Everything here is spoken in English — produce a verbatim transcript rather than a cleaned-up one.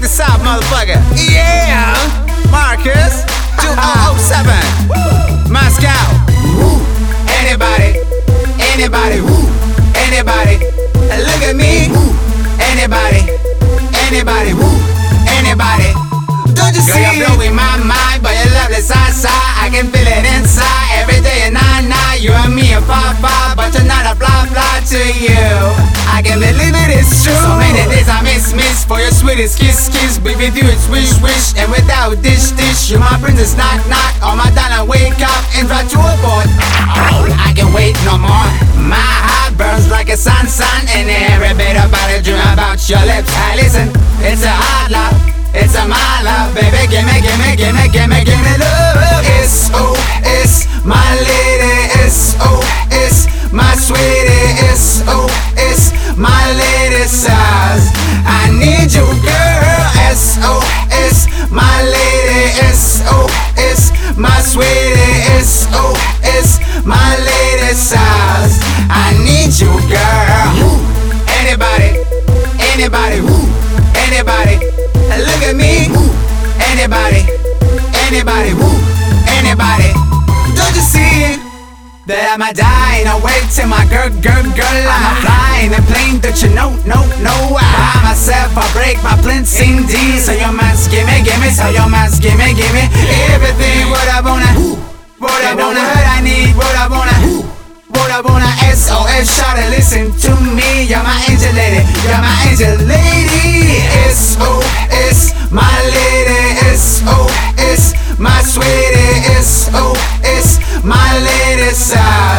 this out, motherfucker. Yeah, Marcus, two thousand seven, Moscow. Woo. Anybody, anybody, woo. Anybody, look at me. Woo. Anybody, anybody, woo. Anybody. Don't you see? Girl, you're blowing my mind, but your love is outside. I can feel it inside every day and night, night. You and me are far, far, but you're not a blah, blah to you. I can believe it, it's true. So many days I miss, miss for your sweetest kiss, kiss. Be with you, it's wish, wish. And without dish, dish, you my princess, knock, knock. On my darling, wake up and try to avoid. I can wait no more. My heart burns like a sun, sun. And every bit about it, dream about your lips. Hey, listen, it's a hard love. It's a my love, baby, gimme, gimme, gimme, gimme, gimme love. S O S, my lady, S O S, my sweetie, S O S, my lady size. I need you, girl, S O S, my lady, S O S, my sweetie, S O S, my lady size. I need you, girl. Anybody, anybody, anybody. Look at me, woo. Anybody, anybody, woo. Anybody. Don't you see that I'm a dying away to my girl, girl, girl. I'm a flying a plane that you know, no, no. I myself, I break my plans indeed. So your must give me, give me, so your must give me, give me everything. What I wanna, what I wanna, what I need, what I wanna. What I wanna, S O S, shout it, listen to me. You're my angel lady, you're my angel lady. S O S, my lady, S O S, my sweetie, S O S, my lady side.